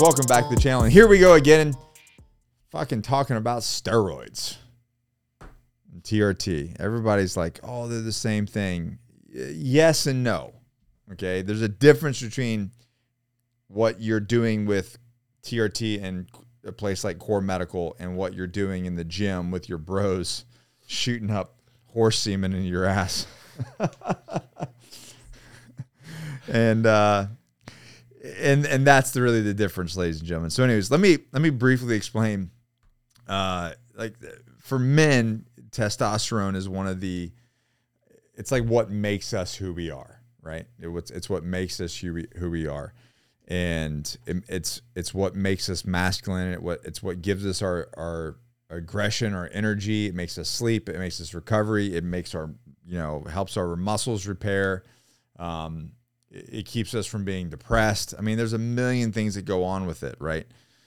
welcome back to the channel. And here we go again, fucking talking about steroids and TRT. Everybody's like, oh, they're the same thing. Yes and no. Okay, there's a difference between what you're doing with TRT and a place like Core Medical and what you're doing in the gym with your bros shooting up horse semen in your ass. And that's really the difference, ladies and gentlemen. So anyways, let me briefly explain. Like for men, testosterone is one of it's like what makes us who we are, right? It's what makes us who we are. And it's what makes us masculine. It's what gives us our aggression, our energy. It makes us sleep. It makes us recovery. It makes helps our muscles repair. It keeps us from being depressed. I mean, there's a million things that go on with it, right?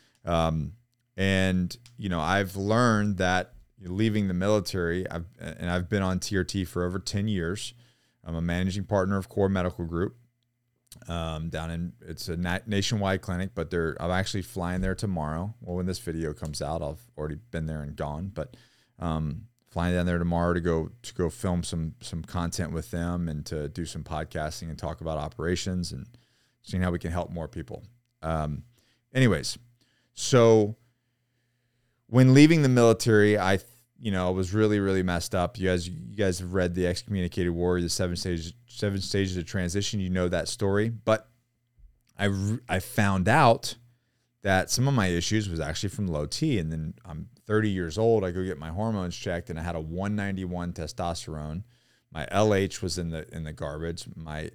And I've learned that leaving the military, I've been on TRT for over 10 years. I'm a managing partner of Core Medical Group. It's a nationwide clinic, but I'm actually flying there tomorrow. Well, when this video comes out, I've already been there and gone, but flying down there tomorrow to go film some content with them and to do some podcasting and talk about operations and seeing how we can help more people. Anyways, so when leaving the military, I was really, really messed up. You guys have read The Excommunicated Warrior, the seven stages of transition. You know that story. But I found out that some of my issues was actually from low T. And then I'm 30 years old. I go get my hormones checked, and I had a 191 testosterone. My LH was in the garbage. My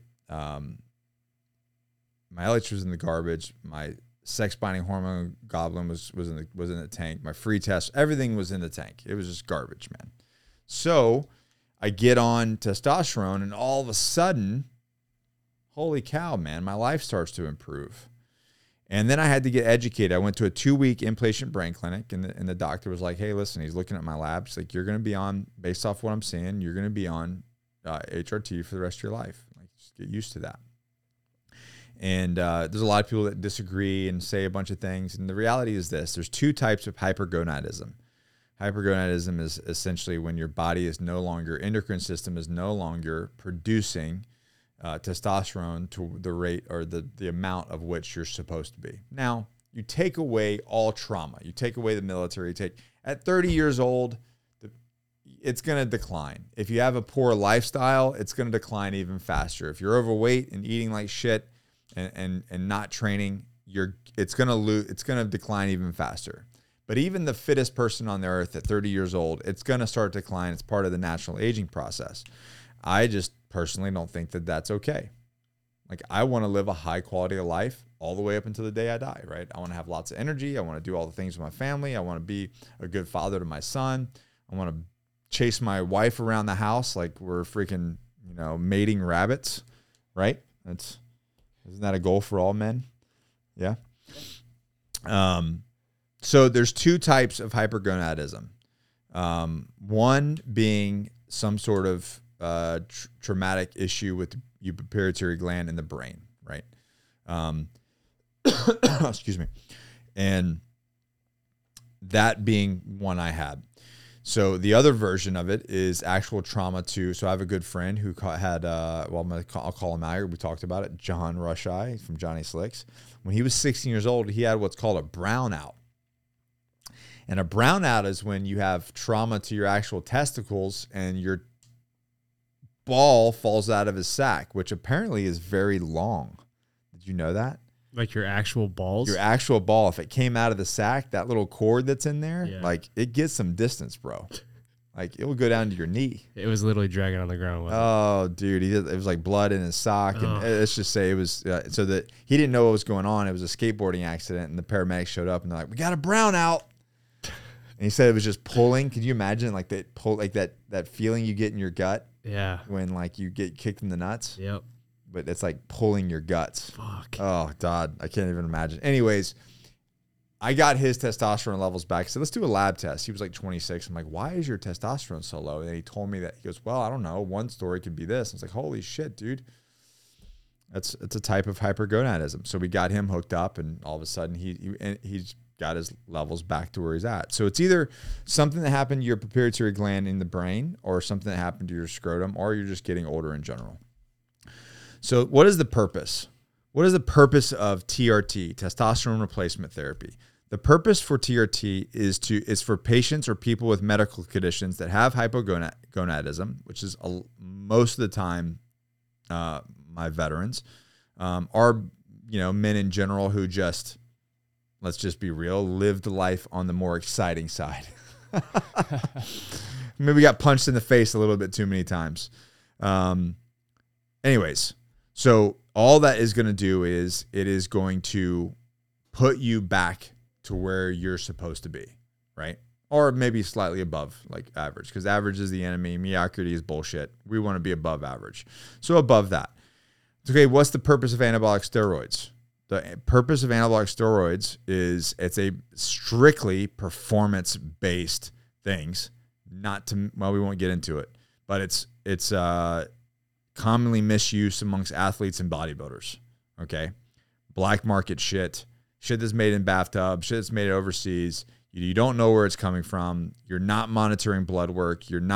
LH was in the garbage. My sex binding hormone goblin was in the tank. My free test, everything was in the tank. It was just garbage, man. So I get on testosterone, and all of a sudden, holy cow, man, my life starts to improve. And then I had to get educated. I went to a 2-week inpatient brain clinic, and the doctor was like, hey, listen, he's looking at my labs. He's like, you're going to be on, based off what I'm seeing, you're going to be on HRT for the rest of your life. Like, just get used to that. And there's a lot of people that disagree and say a bunch of things. And the reality is this. There's two types of hypergonadism. Hypergonadism is essentially when your body is no longer, endocrine system is no longer producing testosterone to the rate or the amount of which you're supposed to be. Now, you take away all trauma. You take away the military. At 30 years old, it's going to decline. If you have a poor lifestyle, it's going to decline even faster. If you're overweight and eating like shit and not training, it's going to decline even faster. But even the fittest person on the earth at 30 years old, it's going to start to decline. It's part of the natural aging process. I just personally don't think that that's okay. Like, I want to live a high quality of life all the way up until the day I die, right? I want to have lots of energy. I want to do all the things with my family. I want to be a good father to my son. I want to chase my wife around the house like we're freaking, mating rabbits, right? Isn't that a goal for all men? Yeah. So there's two types of hypergonadism. One being some sort of traumatic issue with the pituitary gland in the brain, right? Excuse me. And that being one I had. So the other version of it is actual trauma too. So I have a good friend who had, I'll call him out here. We talked about it. John Rusheye from Johnny Slicks. When he was 16 years old, he had what's called a brownout. And a brownout is when you have trauma to your actual testicles and your ball falls out of his sack, which apparently is very long. Did you know that? Like your actual balls? Your actual ball. If it came out of the sack, that little cord that's in there, like, it gets some distance, bro. Like, it will go down to your knee. It was literally dragging on the ground. Oh, dude. It was like blood in his sock. And let's just say it was so that he didn't know what was going on. It was a skateboarding accident, and the paramedics showed up, and they're like, we got a brownout. And he said it was just pulling. Could you imagine like that feeling you get in your gut? Yeah. When like you get kicked in the nuts? Yep. But it's like pulling your guts. Fuck. Oh, God. I can't even imagine. Anyways, I got his testosterone levels back. So let's do a lab test. He was like 26. I'm like, why is your testosterone so low? And he told me that. He goes, well, I don't know. One story could be this. I was like, holy shit, dude. It's a type of hypergonadism. So we got him hooked up, and all of a sudden he's got his levels back to where he's at. So it's either something that happened to your pituitary gland in the brain, or something that happened to your scrotum, or you're just getting older in general. So what is the purpose? What is the purpose of TRT, testosterone replacement therapy? The purpose for TRT is for patients or people with medical conditions that have hypogonadism, which is most of the time my veterans, are men in general who just, let's just be real, lived life on the more exciting side. Maybe got punched in the face a little bit too many times. Anyways, so all that is going to do is it is going to put you back to where you're supposed to be, right? Or maybe slightly above, like average, because average is the enemy. Mediocrity is bullshit. We want to be above average. So above that. Okay, what's the purpose of anabolic steroids? The purpose of anabolic steroids is it's a strictly performance-based things. We won't get into it, but it's commonly misused amongst athletes and bodybuilders. Okay, black market shit that's made in bathtubs, shit that's made overseas. You don't know where it's coming from. You're not monitoring blood work. You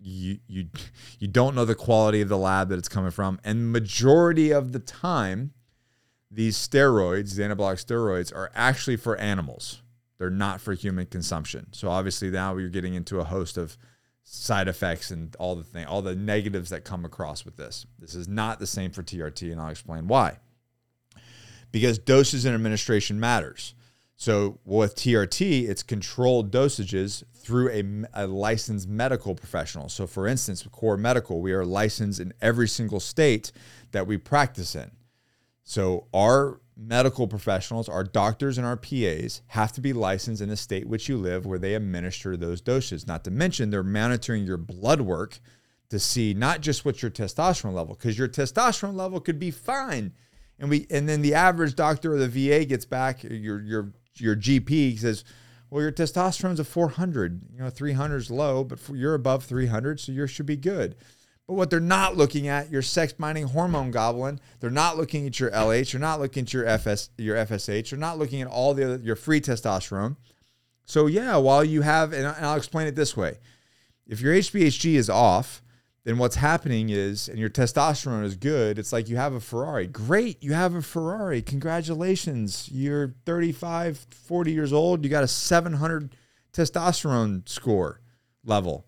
don't know the quality of the lab that it's coming from. And majority of the time, these steroids, the anabolic steroids, are actually for animals. They're not for human consumption. So obviously now you're getting into a host of side effects and all the negatives that come across with this. This is not the same for TRT, and I'll explain why. Because doses and administration matters. So with TRT, it's controlled dosages through a licensed medical professional. So for instance, with Core Medical, we are licensed in every single state that we practice in. So our medical professionals, our doctors and our PAs have to be licensed in the state which you live, where they administer those doses. Not to mention they're monitoring your blood work to see not just what's your testosterone level, because your testosterone level could be fine. And then the average doctor or the VA gets back, your GP says, well, your testosterone's a 400, 300 is low, but you're above 300, so you should be good. But what they're not looking at, your sex-binding hormone goblin, they're not looking at your LH, they're not looking at your FSH, they're not looking at all your free testosterone. So yeah, while you have, and I'll explain it this way, if your HPHG is off, then what's happening is, and your testosterone is good, it's like you have a Ferrari. Great, you have a Ferrari. Congratulations. You're 35, 40 years old. You got a 700 testosterone score level.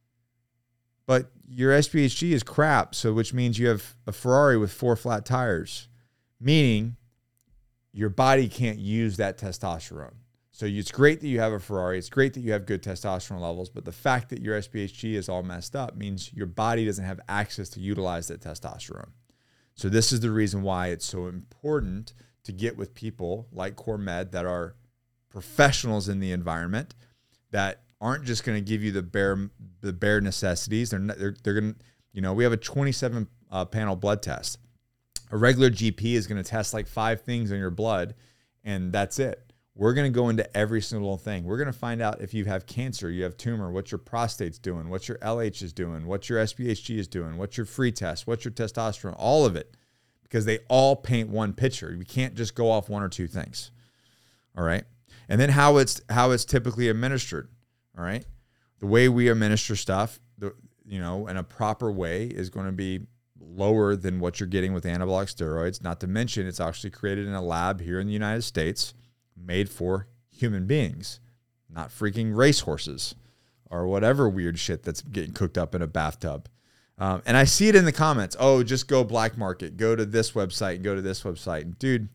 But your SPHG is crap, so which means you have a Ferrari with 4 flat tires, meaning your body can't use that testosterone. So it's great that you have a Ferrari. It's great that you have good testosterone levels, but the fact that your SPHG is all messed up means your body doesn't have access to utilize that testosterone. So this is the reason why it's so important to get with people like Core Med that are professionals in the environment, that aren't just going to give you the bare necessities. They're going to, we have a 27 panel blood test. A regular GP is going to test like 5 things in your blood, and that's it. We're going to go into every single thing. We're going to find out if you have cancer, you have tumor, what your prostate's doing, what your LH is doing, what your SPHG is doing, what's your free test, what's your testosterone, all of it, because they all paint one picture. We can't just go off 1 or 2 things. All right. And then how it's typically administered. All right. The way we administer stuff, in a proper way is going to be lower than what you're getting with anabolic steroids. Not to mention it's actually created in a lab here in the United States, made for human beings, not freaking racehorses or whatever weird shit that's getting cooked up in a bathtub. And I see it in the comments. Oh, just go black market. Go to this website and go to this website. And dude,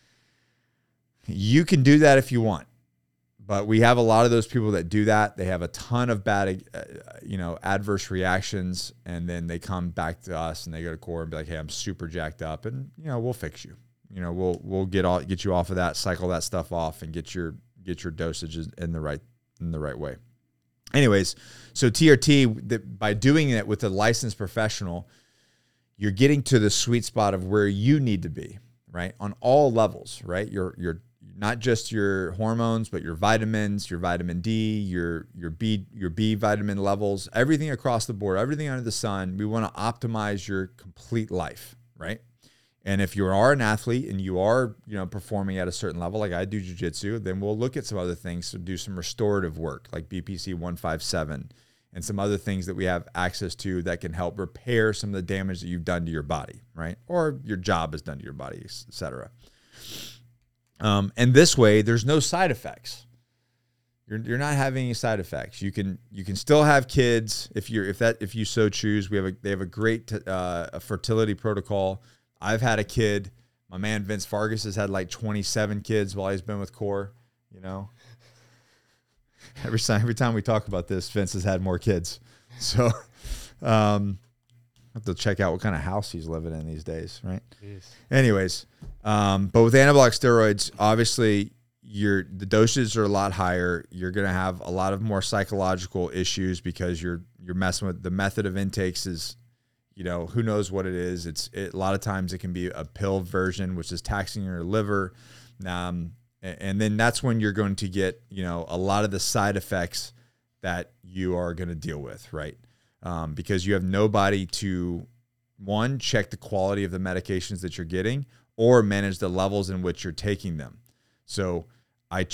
you can do that if you want. But we have a lot of those people that do that. They have a ton of bad, adverse reactions. And then they come back to us and they go to Core and be like, hey, I'm super jacked up. And, we'll fix you. We'll get you off of that, cycle that stuff off, and get your dosages in the right way. Anyways, so TRT, by doing it with a licensed professional, you're getting to the sweet spot of where you need to be, right? On all levels, right? You're not just your hormones, but your vitamins, your vitamin D, your B vitamin levels, everything across the board, everything under the sun. We want to optimize your complete life, right? And if you are an athlete and you are, performing at a certain level, like I do jiu-jitsu, then we'll look at some other things to do some restorative work, like BPC 157 and some other things that we have access to that can help repair some of the damage that you've done to your body, right? Or your job has done to your body, et cetera. And this way, there's no side effects. You're not having any side effects. You can still have kids if you so choose. They have a great a fertility protocol. I've had a kid. My man Vince Vargas has had like 27 kids while he's been with Core. Every time we talk about this, Vince has had more kids. So I have to check out what kind of house he's living in these days, right? Jeez. Anyways, but with anabolic steroids, obviously the doses are a lot higher. You're going to have a lot of more psychological issues because you're messing with the method of intakes is, who knows what it is. A lot of times it can be a pill version, which is taxing your liver. And then that's when you're going to get, a lot of the side effects that you are going to deal with, right? Because you have nobody to, one, check the quality of the medications that you're getting or manage the levels in which you're taking them. So I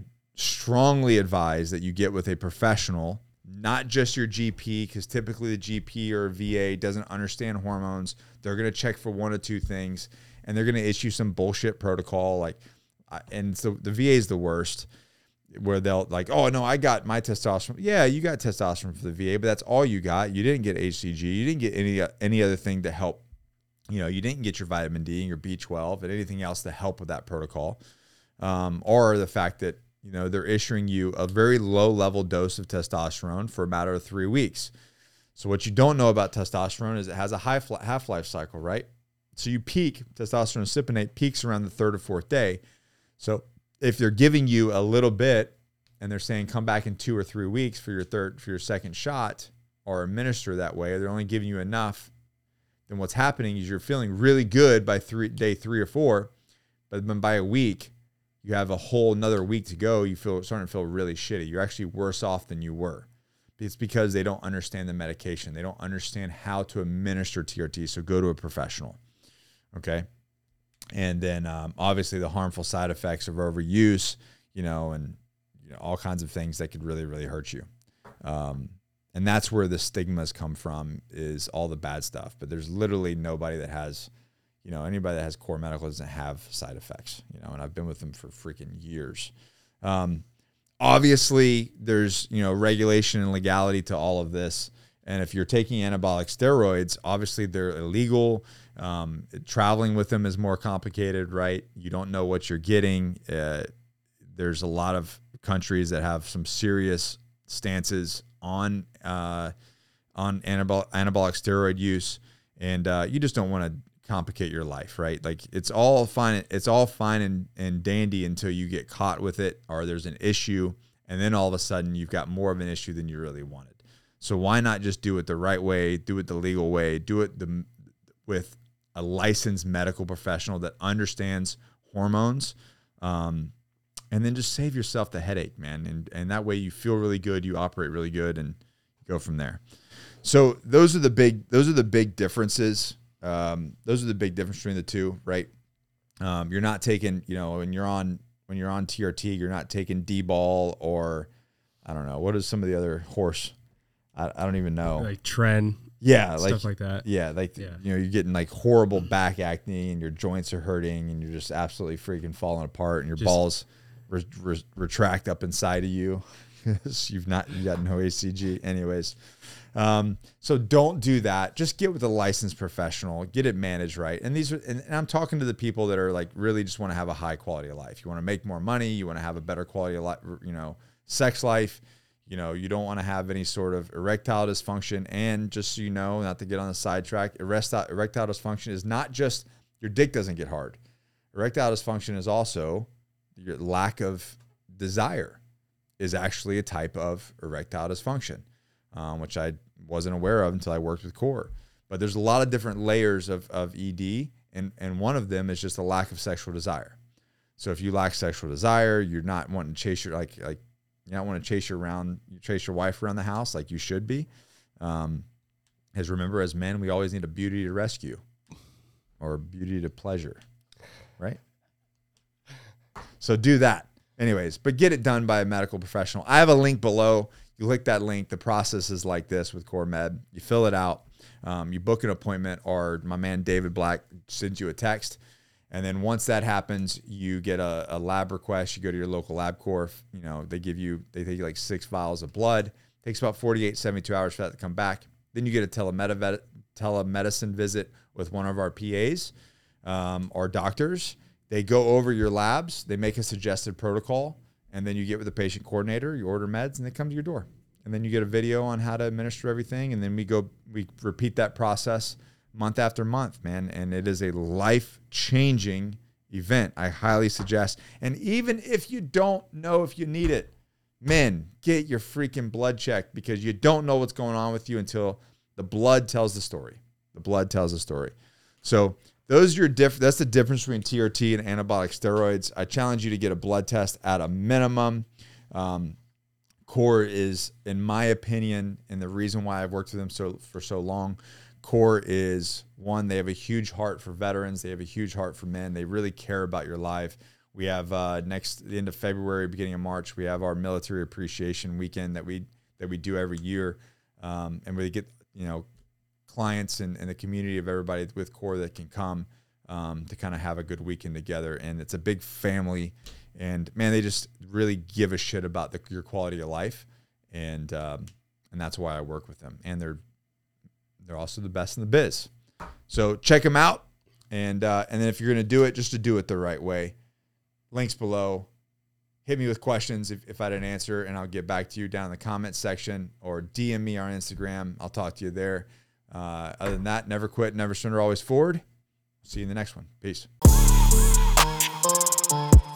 strongly advise that you get with a professional, not just your GP, because typically the GP or VA doesn't understand hormones. They're going to check for one or two things, and they're going to issue some bullshit protocol. And so the VA is the worst, where they'll like, oh, no, I got my testosterone. Yeah, you got testosterone for the VA, but that's all you got. You didn't get HCG. You didn't get any other thing to help. You didn't get your vitamin D and your B12 and anything else to help with that protocol. Or the fact that, they're issuing you a very low level dose of testosterone for a matter of 3 weeks. So what you don't know about testosterone is it has a high half-life cycle, right? So you peak, testosterone cypionate peaks around the 3rd or 4th day. So if they're giving you a little bit and they're saying come back in 2 or 3 weeks for your second shot or administer that way, or they're only giving you enough, then what's happening is you're feeling really good by day 3 or 4, but then by a week, you have a whole another week to go. Starting to feel really shitty. You're actually worse off than you were. It's because they don't understand the medication. They don't understand how to administer TRT. So go to a professional. Okay. And then obviously the harmful side effects of overuse, and all kinds of things that could really, really hurt you. And that's where the stigmas come from, is all the bad stuff. But there's literally nobody that has, anybody that has Core Medical doesn't have side effects, and I've been with them for freaking years. Obviously there's, regulation and legality to all of this. And if you're taking anabolic steroids, obviously they're illegal. Traveling with them is more complicated, right? You don't know what you're getting. There's a lot of countries that have some serious stances on anabolic steroid use, and you just don't want to complicate your life, right? Like it's all fine and dandy until you get caught with it or there's an issue, and then all of a sudden you've got more of an issue than you really wanted. So why not just do it the right way, do it the legal way, do it with a licensed medical professional that understands hormones, and then just save yourself the headache, man. And that way you feel really good, you operate really good, and go from there. So those are the big differences. Those are the big difference between the two, right? You're not taking, when you're on TRT, you're not taking D-ball or I don't know. What is some of the other horse? I don't even know. Like Tren. Yeah. Stuff like that. Yeah. You're getting like horrible back acne and your joints are hurting and you're just absolutely freaking falling apart and your balls retract up inside of you. You got no HCG anyways. So don't do that. Just get with a licensed professional, get it managed right. And and I'm talking to the people that are like, really just want to have a high quality of life. You want to make more money. You want to have a better quality of life, sex life. You don't want to have any sort of erectile dysfunction. And just so you know, not to get on the sidetrack, erectile dysfunction is not just your dick doesn't get hard. Erectile dysfunction is also your lack of desire is actually a type of erectile dysfunction, which I wasn't aware of until I worked with Core. But there's a lot of different layers of ED, and one of them is just a lack of sexual desire. So if you lack sexual desire, you're not wanting to chase your you don't want to chase your wife around the house like you should be. As remember, as men, we always need a beauty to rescue. or beauty to pleasure, right? So do that. Anyways, but get it done by a medical professional. I have a link below. You click that link. The process is like this with CoreMed. You fill it out. You book an appointment, or my man David Black sends you a text. And then once that happens, you get a lab request. You go to your local LabCorp. You know, they take you like 6 vials of blood. It takes about 48, 72 hours for that to come back. Then you get a telemedicine visit with one of our PAs or doctors. They go over your labs. They make a suggested protocol. And then you get with the patient coordinator. You order meds, and they come to your door. And then you get a video on how to administer everything. And then we repeat that process month after month, man. And it is a life-changing event. I highly suggest. And even if you don't know if you need it, men, get your freaking blood checked, because you don't know what's going on with you until the blood tells the story. The blood tells the story. So those are that's the difference between TRT and anabolic steroids. I challenge you to get a blood test at a minimum. Core is, in my opinion, and the reason why I've worked with them for so long, Core is, one, they have a huge heart for veterans. They have a huge heart for men. They really care about your life. We have the end of February, beginning of March, we have our military appreciation weekend that we do every year, and we get clients and the community of everybody with Core that can come to kind of have a good weekend together. And it's a big family, and man, they just really give a shit about your quality of life, and that's why I work with them. And they're also the best in the biz. So check them out, and then if you're gonna do it, just to do it the right way. Links below. Hit me with questions if I didn't answer, and I'll get back to you down in the comments section, or DM me on Instagram. I'll talk to you there. Other than that, never quit, never surrender, always forward. See you in the next one. Peace.